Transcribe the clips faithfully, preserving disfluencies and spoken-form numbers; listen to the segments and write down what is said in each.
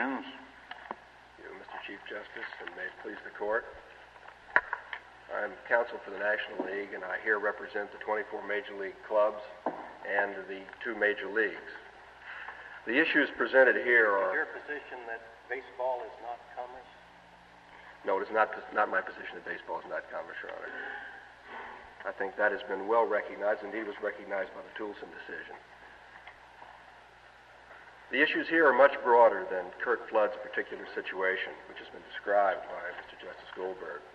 Brenz. You, Mister Chief Justice, and may it please the court. I'm counsel for the National League, and I here represent the twenty-four Major League clubs and the two major leagues. The issues presented here are... Is your position that baseball is not commerce? No, it is not, not my position that baseball is not commerce, Your Honor. I think that has been well recognized, indeed was recognized by the Toulson decision. The issues here are much broader than Curt Flood's particular situation, which has been described by Mister Justice Goldberg.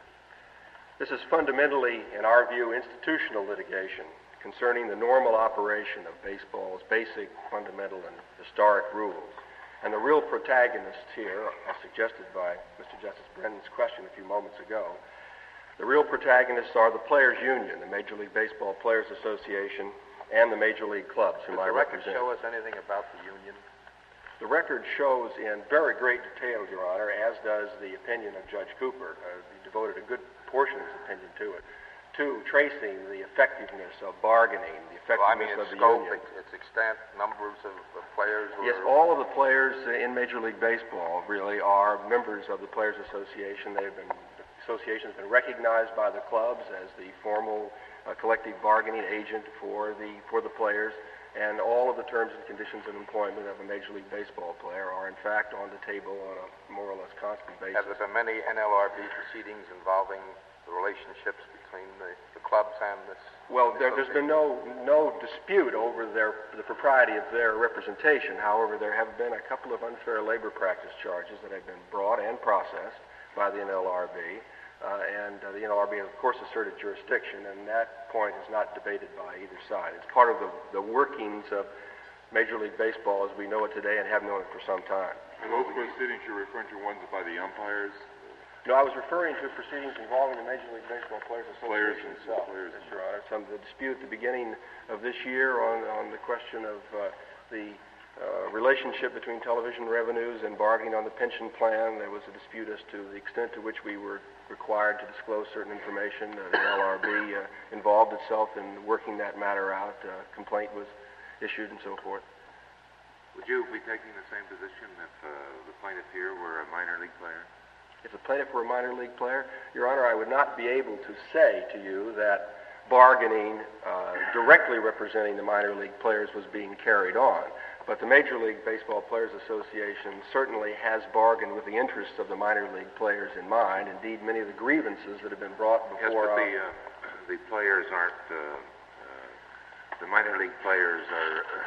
This is fundamentally, in our view, institutional litigation concerning the normal operation of baseball's basic, fundamental, and historic rules. And the real protagonists here, as suggested by Mister Justice Brennan's question a few moments ago, the real protagonists are the Players Union, the Major League Baseball Players Association, and the Major League clubs, whom I represent. Does the record show us anything about the union? The record shows in very great detail, Your Honor, as does the opinion of Judge Cooper. Uh, he devoted a good portion of his opinion to it, to tracing the effectiveness of bargaining, the effectiveness well, I mean, its of the scope, union. Its extent, numbers of, of players? Or... Yes, all of the players in Major League Baseball really are members of the Players Association. They've been, the association has been recognized by the clubs as the formal uh, collective bargaining agent for the for the players. And all of the terms and conditions of employment of a Major League Baseball player are, in fact, on the table on a more or less constant basis. Have there been many N L R B proceedings involving the relationships between the, the clubs and this? Well, there, there's been no no dispute over their the propriety of their representation. However, there have been a couple of unfair labor practice charges that have been brought and processed by the N L R B. Uh, and uh, the N L R B, of course, asserted jurisdiction, and that point is not debated by either side. It's part of the, the workings of Major League Baseball as we know it today and have known it for some time. And those proceedings you're referring to ones by the umpires? No, I was referring to proceedings involving the Major League Baseball Players Players Association and itself. players. Yes, Your Honor. Some of the dispute at the beginning of this year on, on the question of uh, the Uh, relationship between television revenues and bargaining on the pension plan. There was a dispute as to the extent to which we were required to disclose certain information. Uh, the N L R B uh, involved itself in working that matter out. A uh, complaint was issued and so forth. Would you be taking the same position if uh, the plaintiff here were a minor league player? If the plaintiff were a minor league player, Your Honor, I would not be able to say to you that bargaining uh, directly representing the minor league players was being carried on. But the Major League Baseball Players Association certainly has bargained with the interests of the minor league players in mind. Indeed, many of the grievances that have been brought before... Yes, but the, uh, the players aren't... Uh, uh, the minor league players are... Uh,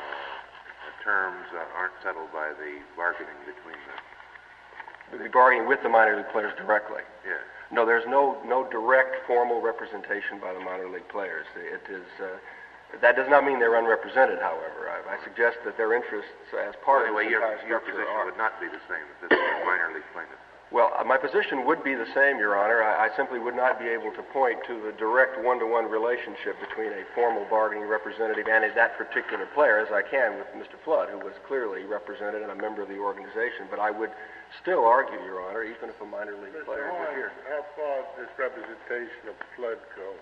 uh, terms uh, aren't settled by the bargaining between them. The bargaining with the minor league players directly. Yes. No, there's no, no direct formal representation by the minor league players. It is... Uh, That does not mean they're unrepresented, however. I, I suggest that their interests as part well, anyway, of the entire your, your structure position are... would not be the same if this were a minor league plaintiff. Well, uh, my position would be the same, Your Honor. I, I simply would not be able to point to the direct one-to-one relationship between a formal bargaining representative and that particular player, as I can with Mister Flood, who was clearly represented and a member of the organization. But I would still argue, Your Honor, even if a minor league Mister player were here. How far does this representation of Flood go?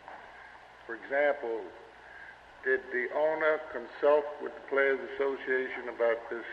For example, did the owner consult with the Players Association about this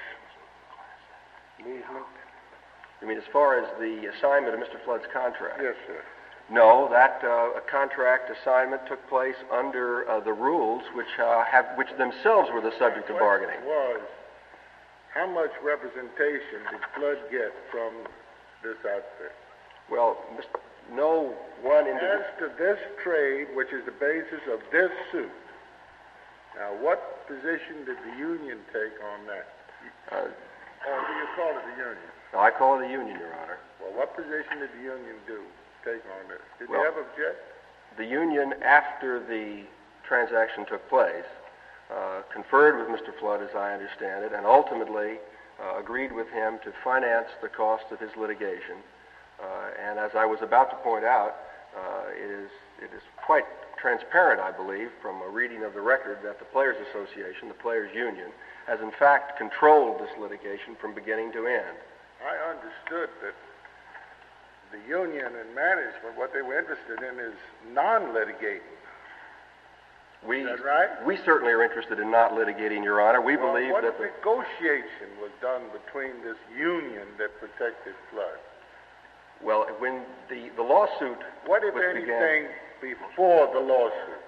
movement? You mean as far as the assignment of Mister Flood's contract? Yes, sir. No, that uh, a contract assignment took place under uh, the rules which uh, have, which themselves were the subject of bargaining. Was how much representation did Flood get from this outfit? Well, no one individual. As to this trade, which is the basis of this suit, now what position did the union take on that? Uh, or do you call it the union? I call it a union, Your Honor. Well, what position did the union do take on this? Did well, they ever object? The union, after the transaction took place, uh, conferred with Mister Flood, as I understand it, and ultimately uh, agreed with him to finance the cost of his litigation. Uh, and as I was about to point out, uh, it is it is quite transparent, I believe, from a reading of the record, that the Players Association, the Players Union, has in fact controlled this litigation from beginning to end. I understood that the union and management, what they were interested in is non-litigating. We, Is that right? we certainly are interested in not litigating, Your Honor. We Well, believe what that the... negotiation was done between this union that protected Flood? Well, when the, the lawsuit What, if was anything, began, before the lawsuit?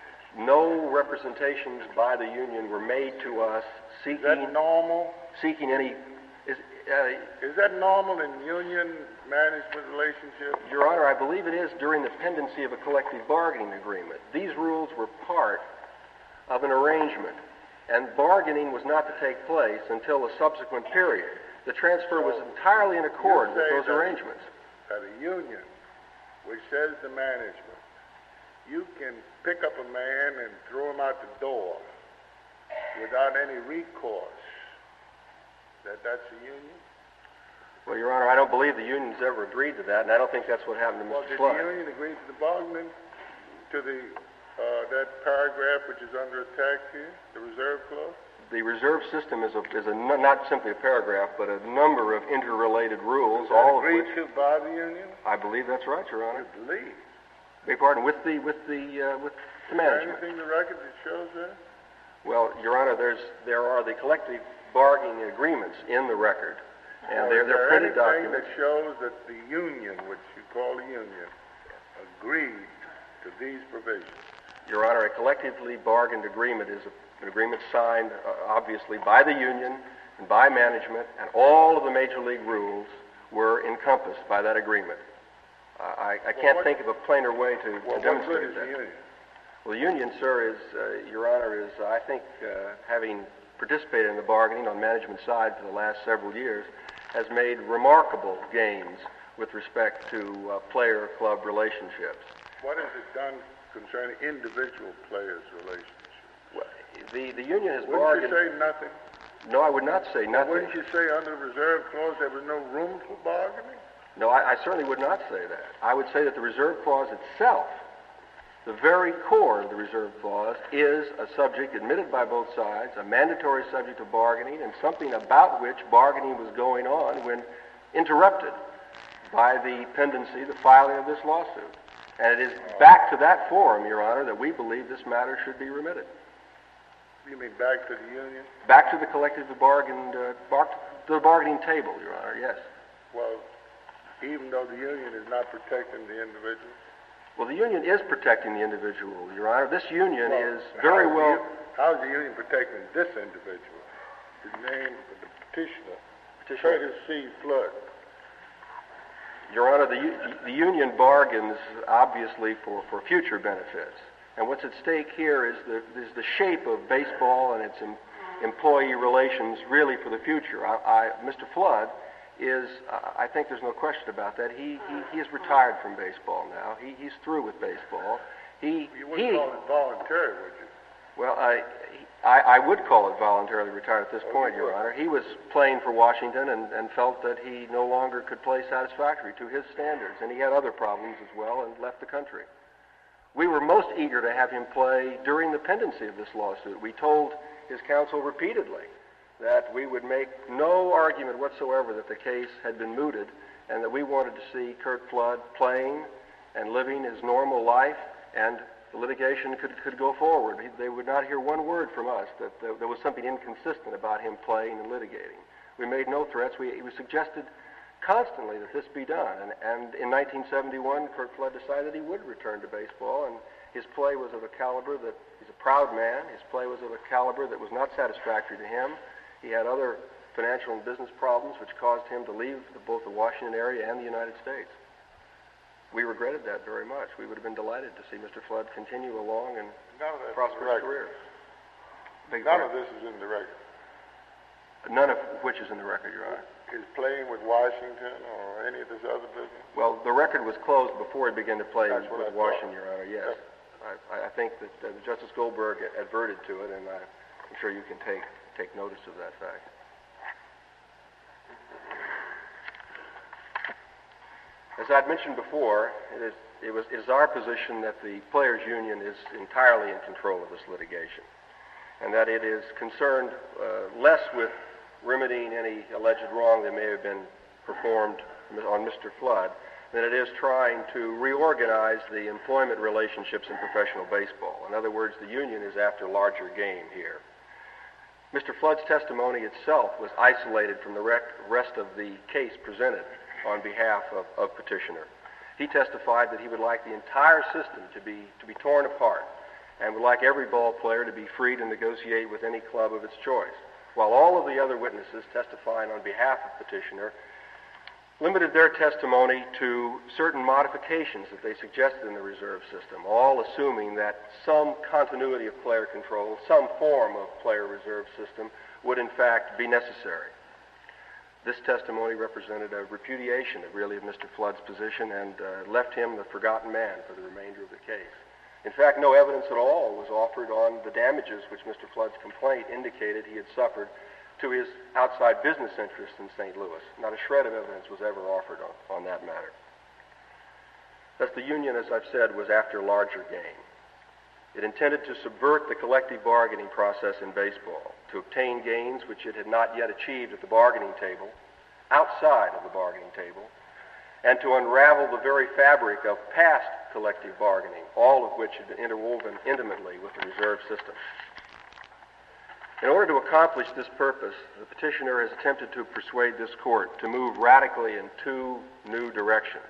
no representations by the union were made to us Is seeking, that normal? seeking any... Is, uh, Is that normal in union management relationships? Your Honor, I believe it is during the pendency of a collective bargaining agreement. These rules were part of an arrangement, and bargaining was not to take place until a subsequent period. The transfer was entirely in accord with those arrangements. That a union which says to management, you can pick up a man and throw him out the door without any recourse, that that's a union? Well, Your Honor, I don't believe the union's ever agreed to that, and I don't think that's what happened to Well, Mister did Flood. the union agree to the bargaining, to the, uh, that paragraph which is under attack here, the reserve clause? The reserve system is a, is a n- not simply a paragraph, but a number of interrelated rules, Was that all of agreed which... to by the union? I believe that's right, Your Honor. You believe? Beg pardon, with the, with the, uh, with the Is there management. anything in the record that shows that? Well, Your Honor, there's, there are the collective bargaining agreements in the record, and Or they're, is they're there printed anything documents. that shows that the union, which you call a union, agreed to these provisions? Your Honor, a collectively bargained agreement is a, an agreement signed, uh, obviously, by the union and by management, and all of the major league rules were encompassed by that agreement. Uh, I, I can't what- think of a plainer way to, Well, to what good demonstrate is that. the union? Well, the union, sir, is, uh, Your Honor, is, I think, uh, having participated in the bargaining on management side for the last several years, has made remarkable gains with respect to uh, player-club relationships. What has it done concerning individual players' relationships? Well, the, the union has Wouldn't bargained... you say nothing? No, I would not say nothing. Wouldn't you say under the reserve clause there was no room for bargaining? No, I, I certainly would not say that. I would say that the reserve clause itself, the very core of the reserve clause, is a subject admitted by both sides, a mandatory subject of bargaining, and something about which bargaining was going on when interrupted by the pendency, the filing of this lawsuit. And it is back to that forum, Your Honor, that we believe this matter should be remitted. You mean back to the union? Back to the collectively bargained, uh, bar- to the bargaining table, Your Honor, yes. Well, even though the union is not protecting the individual? Well, the union is protecting the individual, Your Honor. This union Well, is very how's the well... u- How's the union protecting this individual? The name of the petitioner, Petitioner. Curtis C. Flood. Your Honor, the, u- the union bargains, obviously, for, for future benefits. And what's at stake here is the, is the shape of baseball and its em, employee relations really for the future. I, I, Mister Flood is, uh, I think there's no question about that, he, he, he is retired from baseball now. He, he's through with baseball. He, You wouldn't he, call it voluntary, would you? well, I, I, I would call it voluntarily retired at this Oh, point, you Your would. Honor. He was playing for Washington and, and felt that he no longer could play satisfactorily to his standards, and he had other problems as well and left the country. We were most eager to have him play during the pendency of this lawsuit. We told his counsel repeatedly that we would make no argument whatsoever that the case had been mooted and that we wanted to see Curt Flood playing and living his normal life, and the litigation could, could go forward. He, they would not hear one word from us that there, there was something inconsistent about him playing and litigating. We made no threats. We, we suggested constantly that this be done. And, and in nineteen seventy-one, Curt Flood decided he would return to baseball, and his play was of a caliber that, he's a proud man, his play was of a caliber that was not satisfactory to him. He had other financial and business problems which caused him to leave the, both the Washington area and the United States. We regretted that very much. We would have been delighted to see Mister Flood continue a long and None of that's in the prosperous record. career. Beg None of pardon? this is in the record. None of which is in the record, Your Honor. Is playing with Washington or any of this other business? Well, the record was closed before he began to play That's what with I thought. Washington, Your Honor, yes. I, I think that uh, Justice Goldberg adverted to it, and I, I'm sure you can take, take notice of that fact. As I'd mentioned before, it is, it, was, it is our position that the Players Union is entirely in control of this litigation, and that it is concerned uh, less with remedying any alleged wrong that may have been performed on Mister Flood than it is trying to reorganize the employment relationships in professional baseball. In other words, the union is after larger game here. Mister Flood's testimony itself was isolated from the rest of the case presented on behalf of, of petitioner. He testified that he would like the entire system to be, to be torn apart and would like every ball player to be free to negotiate with any club of its choice, while all of the other witnesses testifying on behalf of petitioner limited their testimony to certain modifications that they suggested in the reserve system, all assuming that some continuity of player control, some form of player reserve system would in fact be necessary. This testimony represented a repudiation of really of Mister Flood's position and uh, left him the forgotten man for the remainder of the case. In fact, no evidence at all was offered on the damages which Mister Flood's complaint indicated he had suffered to his outside business interests in Saint Louis. Not a shred of evidence was ever offered on, on that matter. Thus, the union, as I've said, was after larger game. It intended to subvert the collective bargaining process in baseball, to obtain gains which it had not yet achieved at the bargaining table, outside of the bargaining table, and to unravel the very fabric of past collective bargaining, all of which had been interwoven intimately with the reserve system. In order to accomplish this purpose, the petitioner has attempted to persuade this court to move radically in two new directions.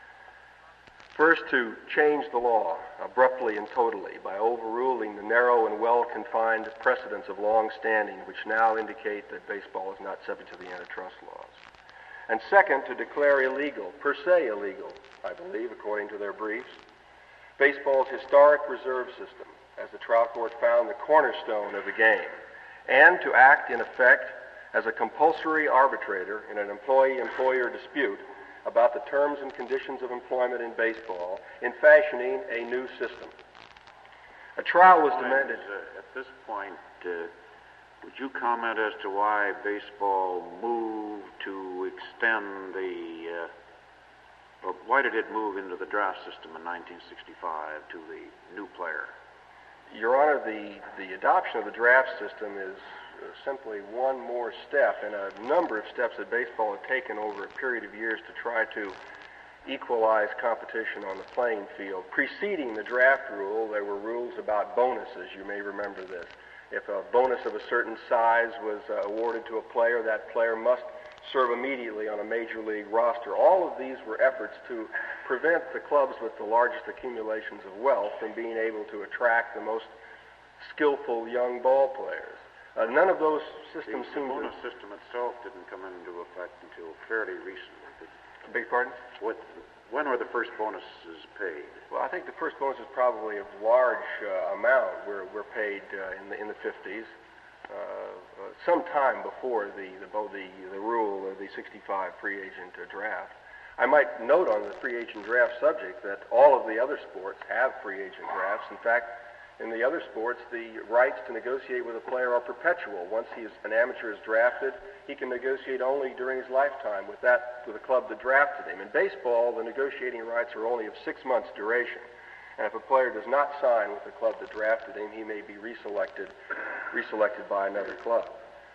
First, to change the law abruptly and totally by overruling the narrow and well-confined precedents of long standing which now indicate that baseball is not subject to the antitrust laws. And second, to declare illegal, per se illegal, I believe, according to their briefs, baseball's historic reserve system, as the trial court found the cornerstone of the game, and to act, in effect, as a compulsory arbitrator in an employee-employer dispute about the terms and conditions of employment in baseball in fashioning a new system. A trial was demanded. Uh, at this point, uh, would you comment as to why baseball moved to extend the, uh, or why did it move into the draft system in nineteen sixty-five to the new player? Your Honor, the, the adoption of the draft system is uh, simply one more step in a number of steps that baseball had taken over a period of years to try to equalize competition on the playing field. Preceding the draft rule, there were rules about bonuses. You may remember this. If a bonus of a certain size was uh, awarded to a player, that player must serve immediately on a major league roster. All of these were efforts to prevent the clubs with the largest accumulations of wealth from being able to attract the most skillful young ball players. Uh, none of those systems the, seem the bonus to... system itself didn't come into effect until fairly recently. Did it? Beg your pardon? What, when were the first bonuses paid? Well, I think the first bonuses probably of large uh, amount were, were paid uh, in the in the fifties. Uh, uh, some time before the the, the the rule of the sixty-five free agent uh, draft. I might note on the free agent draft subject that all of the other sports have free agent drafts. In fact, in the other sports, the rights to negotiate with a player are perpetual. Once he is, an amateur is drafted, he can negotiate only during his lifetime with that with the club that drafted him. In baseball, the negotiating rights are only of six months duration. And if a player does not sign with the club that drafted him, he may be reselected, reselected by another club.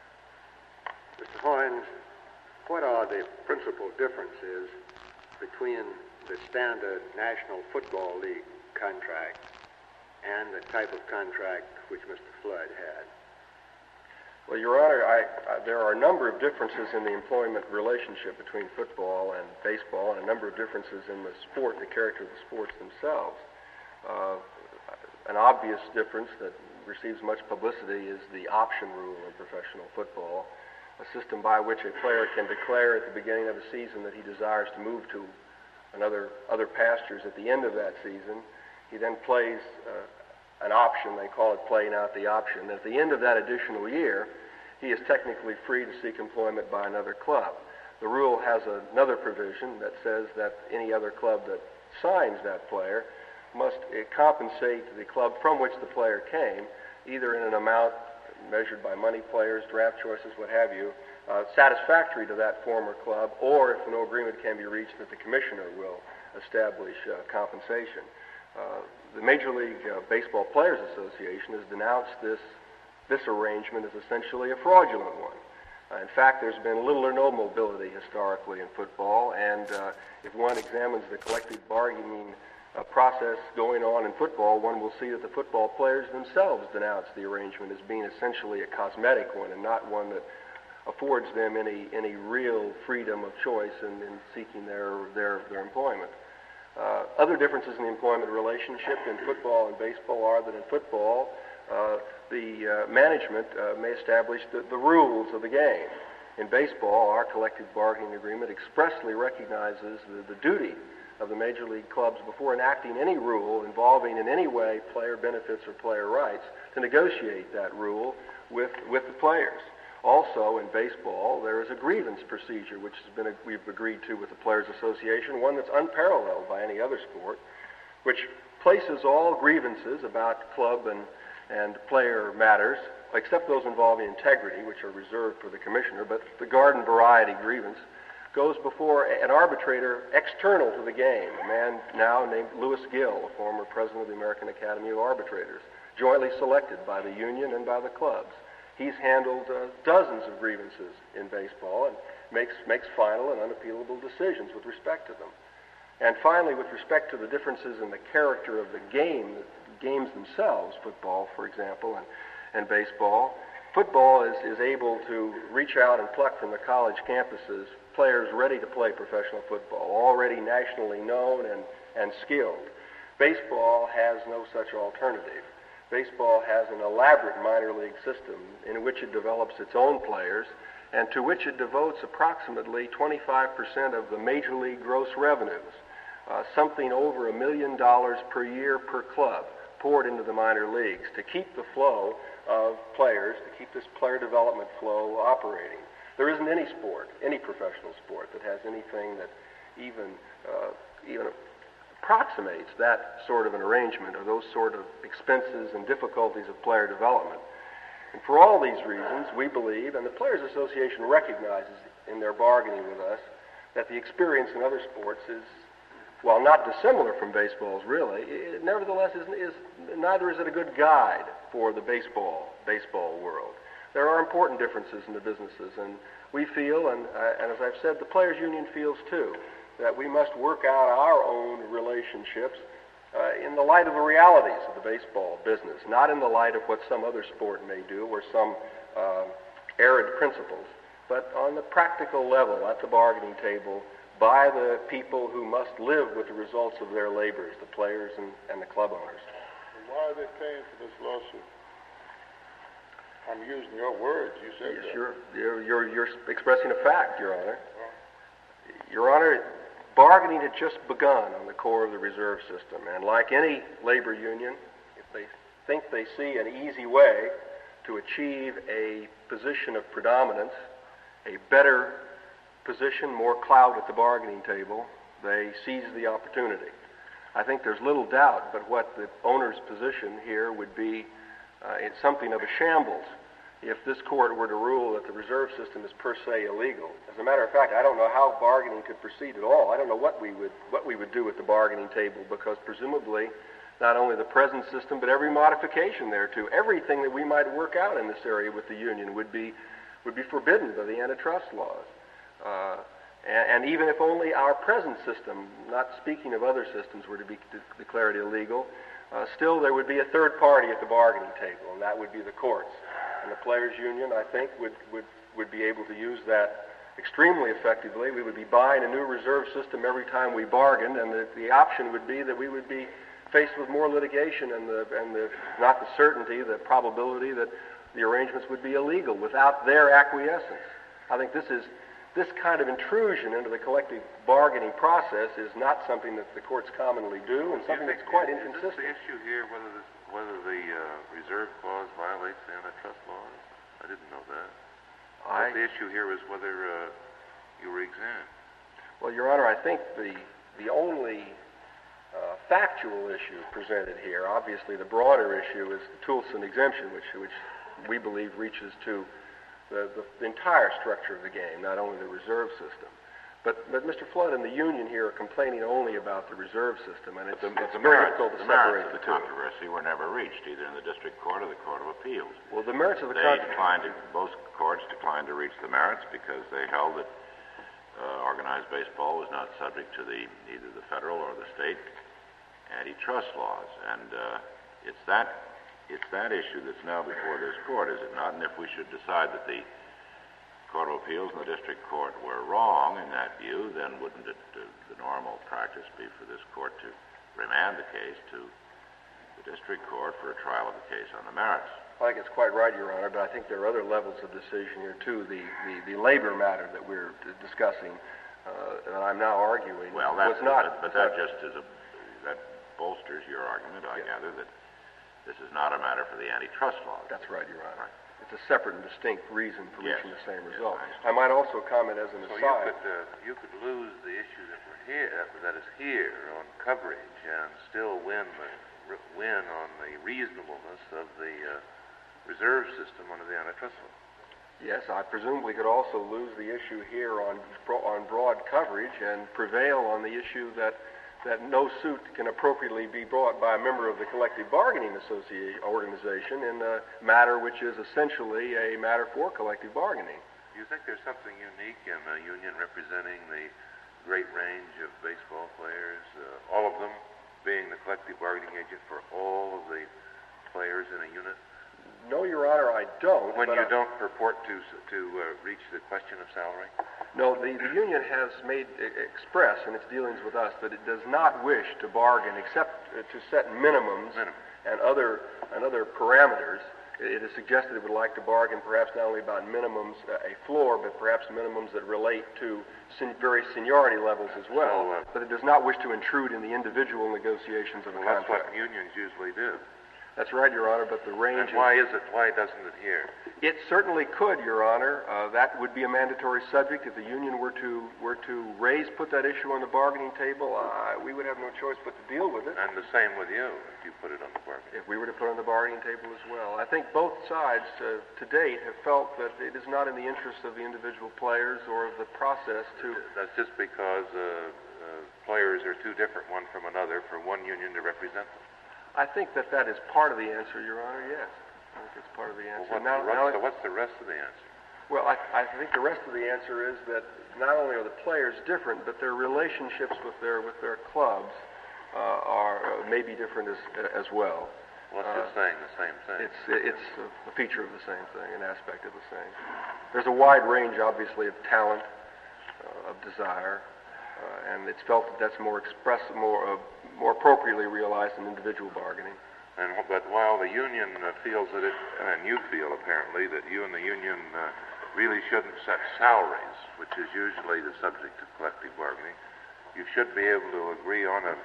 Mister Hoynes, what are the principal differences between the standard National Football League contract and the type of contract which Mister Flood had? Well, Your Honor, I, I, there are a number of differences in the employment relationship between football and baseball, and a number of differences in the sport, the character of the sports themselves. Uh, an obvious difference that receives much publicity is the option rule in professional football, a system by which a player can declare at the beginning of a season that he desires to move to another other pastures at the end of that season. He then plays uh, an option, they call it playing out the option. At the end of that additional year, he is technically free to seek employment by another club. The rule has another provision that says that any other club that signs that player must uh, compensate the club from which the player came, either in an amount measured by money, players, draft choices, what have you, uh, satisfactory to that former club, or if no agreement can be reached, that the commissioner will establish uh, compensation. Uh, the Major League uh, Baseball Players Association has denounced this, this arrangement as essentially a fraudulent one. Uh, in fact, there's been little or no mobility historically in football, and uh, if one examines the collective bargaining uh, process going on in football, one will see that the football players themselves denounce the arrangement as being essentially a cosmetic one and not one that affords them any any real freedom of choice in, in seeking their their, their employment. Uh, other differences in the employment relationship in football and baseball are that in football, uh, the uh, management uh, may establish the, the rules of the game. In baseball, our collective bargaining agreement expressly recognizes the, the duty of the major league clubs before enacting any rule involving in any way player benefits or player rights to negotiate that rule with, with the players. Also, in baseball, there is a grievance procedure, which has been a, we've agreed to with the Players Association, one that's unparalleled by any other sport, which places all grievances about club and, and player matters, except those involving integrity, which are reserved for the commissioner, but the garden variety grievance goes before an arbitrator external to the game, a man now named Louis Gill, a former president of the American Academy of Arbitrators, jointly selected by the union and by the clubs. He's handled uh, dozens of grievances in baseball and makes, makes final and unappealable decisions with respect to them. And finally, with respect to the differences in the character of the game, the games themselves, football, for example, and, and baseball, football is, is able to reach out and pluck from the college campuses players ready to play professional football, already nationally known and, and skilled. Baseball has no such alternative. Baseball has an elaborate minor league system in which it develops its own players and to which it devotes approximately twenty-five percent of the major league gross revenues, uh, something over a million dollars per year per club, poured into the minor leagues to keep the flow of players, to keep this player development flow operating. There isn't any sport, any professional sport, that has anything that even uh, even approximates that sort of an arrangement or those sort of expenses and difficulties of player development. And for all these reasons, we believe, and the Players Association recognizes in their bargaining with us, that the experience in other sports is, while not dissimilar from baseball's really, it nevertheless is, is neither is it a good guide for the baseball baseball world. There are important differences in the businesses, and we feel, and, uh, and as I've said, the Players Union feels too, that we must work out our own relationships uh, in the light of the realities of the baseball business, not in the light of what some other sport may do or some uh, arid principles, but on the practical level at the bargaining table by the people who must live with the results of their labors, the players and, and the club owners. And why are they paying for this lawsuit? I'm using your words. You said yes, that. You're, you're, you're, you're expressing a fact, Your Honor. Your Honor, bargaining had just begun on the core of the reserve system, and like any labor union, if they think they see an easy way to achieve a position of predominance, a better position, more clout at the bargaining table, they seize the opportunity. I think there's little doubt but what the owner's position here would be uh, it's something of a shambles if this court were to rule that the reserve system is per se illegal. As a matter of fact, I don't know how bargaining could proceed at all. I don't know what we would what we would do at the bargaining table, because presumably not only the present system but every modification thereto, everything that we might work out in this area with the union would be would be forbidden by the antitrust laws. Uh, and, and even if only our present system, not speaking of other systems, were to be de- declared illegal, uh, still there would be a third party at the bargaining table, and that would be the courts. And the players' union, I think, would, would, would be able to use that extremely effectively. We would be buying a new reserve system every time we bargained, and the, the option would be that we would be faced with more litigation and, the, and the, not the certainty, the probability that the arrangements would be illegal without their acquiescence. I think this is this kind of intrusion into the collective bargaining process is not something that the courts commonly do, and something that's quite inconsistent. Is this the issue here, whether this, whether the uh, reserve clause violates the antitrust laws? I didn't know that. I, the issue here is whether uh, you were exempt. Well, Your Honor, I think the the only uh, factual issue presented here, obviously the broader issue, is the Toulson exemption, which which we believe reaches to the, the entire structure of the game, not only the reserve system. But, but Mister Flood and the union here are complaining only about the reserve system, and it's, The, it's the very merits, difficult to the merits separate of the the two. controversy were never reached, either in the district court or the Court of Appeals. Well, the merits of the They controversy... declined to, both courts declined to reach the merits because they held that uh, organized baseball was not subject to the either the federal or the state antitrust laws, and uh, it's that it's that issue that's now before this court, is it not? And if we should decide that the Court of Appeals and the district court were wrong in that view, then wouldn't it uh, the normal practice be for this court to remand the case to the district court for a trial of the case on the merits? I think it's quite right, Your Honor, but I think there are other levels of decision here, too. The, the, the labor matter that we're d- discussing, uh, that I'm now arguing, Well, was that's, not... but, but that just is a, that bolsters your argument, I Yeah. gather, that this is not a matter for the antitrust law. That's right, Your Honor. Right. It's a separate and distinct reason for Yes. reaching the same Yes, result. I I might also comment as an So you aside... could, uh, you could lose the issue that we're here, that is here on coverage and still win the, win on the reasonableness of the uh, reserve system under the antitrust law. Yes, I presumably could also lose the issue here on bro- on broad coverage and prevail on the issue that that no suit can appropriately be brought by a member of the collective bargaining association organization in a matter which is essentially a matter for collective bargaining. Do you think there's something unique in a union representing the great range of baseball players, uh, all of them being the collective bargaining agent for all of the players in a unit? No, Your Honor, I don't. When but you I- don't purport to to uh, reach the question of salary? No, the, the union has made e- express in its dealings with us that it does not wish to bargain except uh, to set minimums Minimum. and other and other parameters. It, it has suggested it would like to bargain perhaps not only about minimums, uh, a floor, but perhaps minimums that relate to sen- various seniority levels as well. So, uh, but it does not wish to intrude in the individual negotiations of a Well, that's what contract. unions usually do. That's right, Your Honor, but the range And why is it, why doesn't it here? It certainly could, Your Honor. Uh, that would be a mandatory subject. If the union were to were to raise, put that issue on the bargaining table, uh, we would have no choice but to deal with it. And the same with you, if you put it on the bargaining. If we were to put it on the bargaining table as well. I think both sides uh, to date have felt that it is not in the interest of the individual players or of the process to... That's just because uh, uh, players are too different one from another for one union to represent them. I think that that is part of the answer, Your Honor, yes. I think it's part of the answer. Well, what's, Now- the now rest, it- so what's the rest of the answer? Well, I, I think the rest of the answer is that not only are the players different, but their relationships with their with their clubs uh, are uh, maybe different as as well. Well, it's just Uh, saying the same thing. It's it's a feature of the same thing, an aspect of the same. There's a wide range, obviously, of talent, uh, of desire, uh, and it's felt that that's more express, more uh, more appropriately realized in individual bargaining. And wh- but while the union uh, feels that it, and you feel apparently that you and the union uh, really shouldn't set salaries, which is usually the subject of collective bargaining, you should be able to agree on a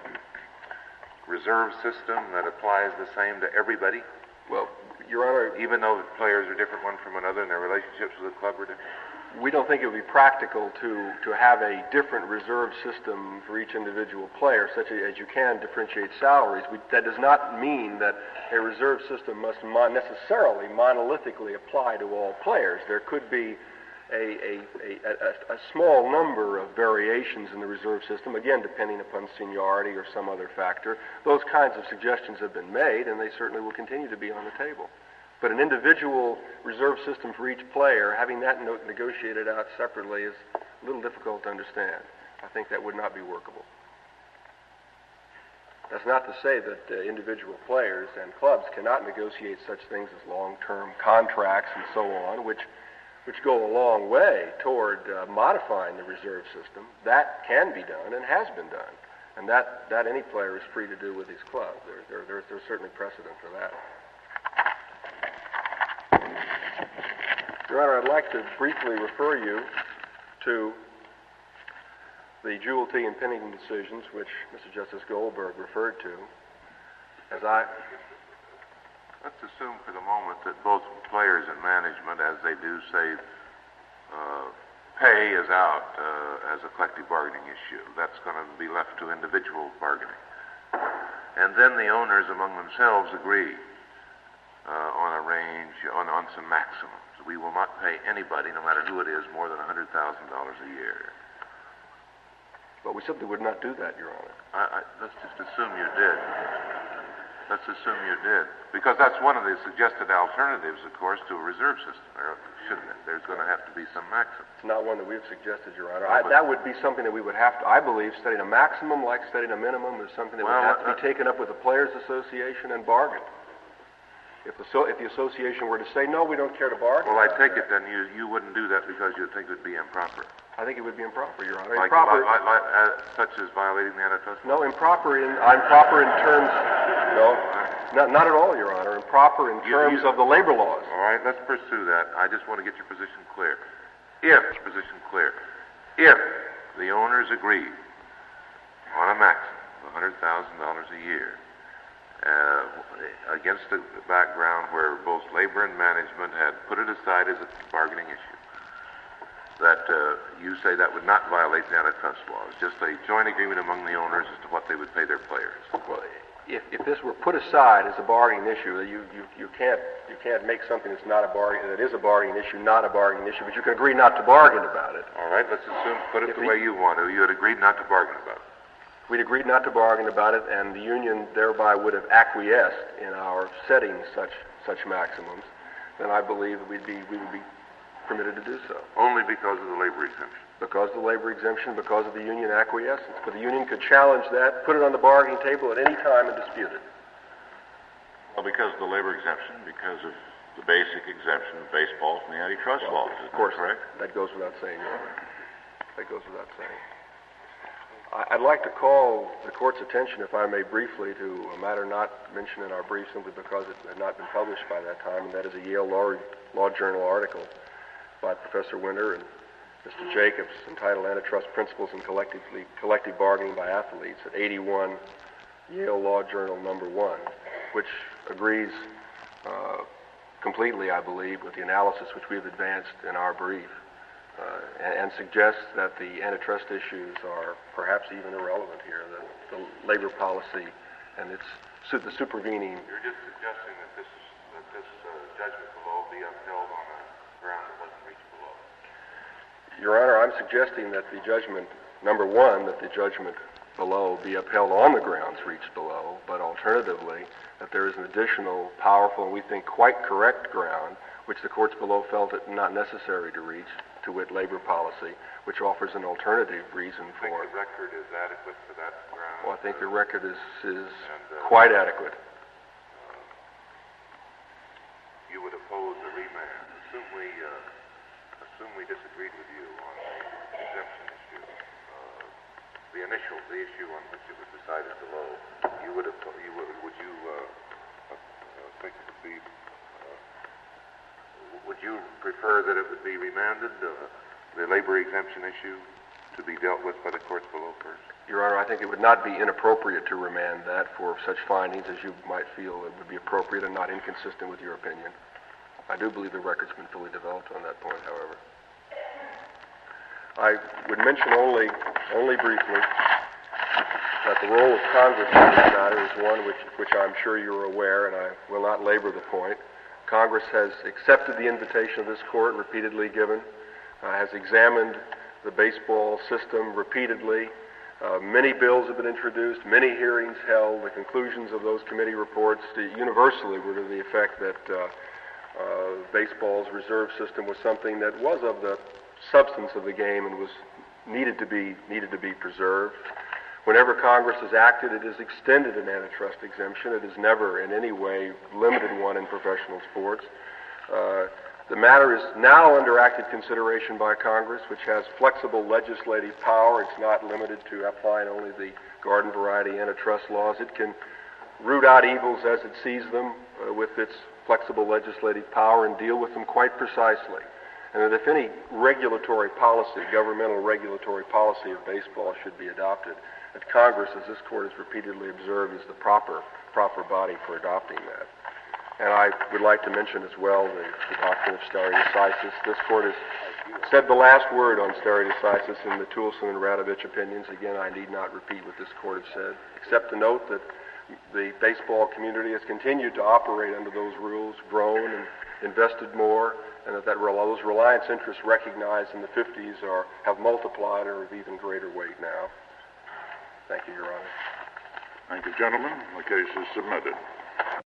reserve system that applies the same to everybody, Well, Your Honor, even though the players are different one from another and their relationships with the club are different. we don't think it would be practical to, to have a different reserve system for each individual player, such as you can differentiate salaries. We, that does not mean that a reserve system must mon- necessarily monolithically apply to all players. There could be a, a, a, a, a small number of variations in the reserve system, again, depending upon seniority or some other factor. Those kinds of suggestions have been made, and they certainly will continue to be on the table. But an individual reserve system for each player, having that no- negotiated out separately, is a little difficult to understand. I think that would not be workable. That's not to say that uh, individual players and clubs cannot negotiate such things as long-term contracts and so on, which which go a long way toward uh, modifying the reserve system. That can be done and has been done. And that, that any player is free to do with his club. There, there, there, there's certainly precedent for that. Your Honor, I'd like to briefly refer you to the Jewel T. and Pennington decisions, which Mister Justice Goldberg referred to. As I... Let's assume for the moment that both players and management, as they do say, uh, pay is out uh, as a collective bargaining issue. That's going to be left to individual bargaining. And then the owners among themselves agree uh, on a range, on, on some maximums. We will not pay anybody, no matter who it is, more than one hundred thousand dollars a year. But we simply would not do that, Your Honor. I, I, let's just assume you did. Let's assume you did. Because that's one of the suggested alternatives, of course, to a reserve system, or shouldn't it? There's going to have to be some maximum. It's not one that we've suggested, Your Honor. No, I, that would be something that we would have to, I believe, setting a maximum like setting a minimum is something that Well, would have to uh, be taken up with the Players Association and bargained. If the, so, if the association were to say, no, we don't care to bargain. Well, I take it then you, you wouldn't do that because you think it would be improper. I think it would be improper, Your Honor. Like, Improper, like, like, uh, such as violating the antitrust law? no, improper in, I'm proper in terms, no, not, not at all, Your Honor. Improper in You- terms you- of the labor laws. All right, let's pursue that. I just want to get your position clear. If, position clear, if the owners agree on a maximum of one hundred thousand dollars a year, uh, against a background where both labor and management had put it aside as a bargaining issue, that uh, you say that would not violate the antitrust law. It's just a joint agreement among the owners as to what they would pay their players. Well, if, if this were put aside as a bargaining issue, you, you, you can't you can't make something that's not a bargain that is a bargaining issue not a bargaining issue, but you can agree not to bargain about it. All right, let's assume, put it If the the- way you want to. You had agreed not to bargain about it. We'd agreed not to bargain about it, and the union thereby would have acquiesced in our setting such such maximums. Then I believe that we'd be we would be permitted to do so. Only because of the labor exemption. Because of the labor exemption, because of the union acquiescence. But the union could challenge that, put it on the bargaining table at any time and dispute it. Well, because of the labor exemption, because of the basic exemption of baseball from the antitrust Well, laws, of course, correct? that goes without saying, Your Honor. That goes without saying. I- I'd like to call the court's attention, if I may briefly, to a matter not mentioned in our brief simply because it had not been published by that time, and that is a Yale Law, Law Journal article by Professor Winter and Mister Jacobs entitled Antitrust Principles in Collectively, Collective Bargaining by Athletes at eighty-one Yale Law Journal number one, which agrees uh, completely, I believe, with the analysis which we have advanced in our brief. Uh, and, and suggests that the antitrust issues are perhaps even irrelevant here. The, the labor policy and its su- the supervening. You're just suggesting that this that this uh, judgment below be upheld on a ground that wasn't reached below. Your Honor, I'm suggesting that the judgment, number one, that the judgment below be upheld on the grounds reached below, but alternatively, that there is an additional powerful and we think quite correct ground which the courts below felt it not necessary to reach, to wit labor policy, which offers an alternative reason I think for the record is adequate for that ground. Well, I think the record is, is And, uh, quite adequate. You would oppose a remand. Assume we uh, assume we disagreed with you on the exemption issue. Uh, the initial, the issue on which it was decided below. You would have, you would, would you uh, uh, think it would be? Would you prefer that it would be remanded, uh, the labor exemption issue, to be dealt with by the courts below first? Your Honor, I think it would not be inappropriate to remand that for such findings as you might feel it would be appropriate and not inconsistent with your opinion. I do believe the record's been fully developed on that point, however. I would mention only, only briefly that the role of Congress in this matter is one which, which I'm sure you're aware, and I will not labor the point. Congress has accepted the invitation of this court repeatedly given, uh, has examined the baseball system repeatedly. Uh, many bills have been introduced, many hearings held. The conclusions of those committee reports to, universally were to the effect that uh, uh, baseball's reserve system was something that was of the substance of the game and was needed to be needed to be preserved. Whenever Congress has acted, it has extended an antitrust exemption. It has never in any way limited one in professional sports. Uh, the matter is now under active consideration by Congress, which has flexible legislative power. It's not limited to applying only the garden variety antitrust laws. It can root out evils as it sees them uh, with its flexible legislative power and deal with them quite precisely. And that if any regulatory policy, governmental regulatory policy of baseball should be adopted, that Congress, as this court has repeatedly observed, is the proper proper body for adopting that. And I would like to mention as well the, the doctrine of stare decisis. This court has said the last word on stare decisis in the Toulson and Radovich opinions. Again, I need not repeat what this court has said, except to note that the baseball community has continued to operate under those rules, grown and invested more, and that, that those reliance interests recognized in the fifties are have multiplied or of even greater weight now. Thank you, Your Honor. Thank you, gentlemen. The case is submitted.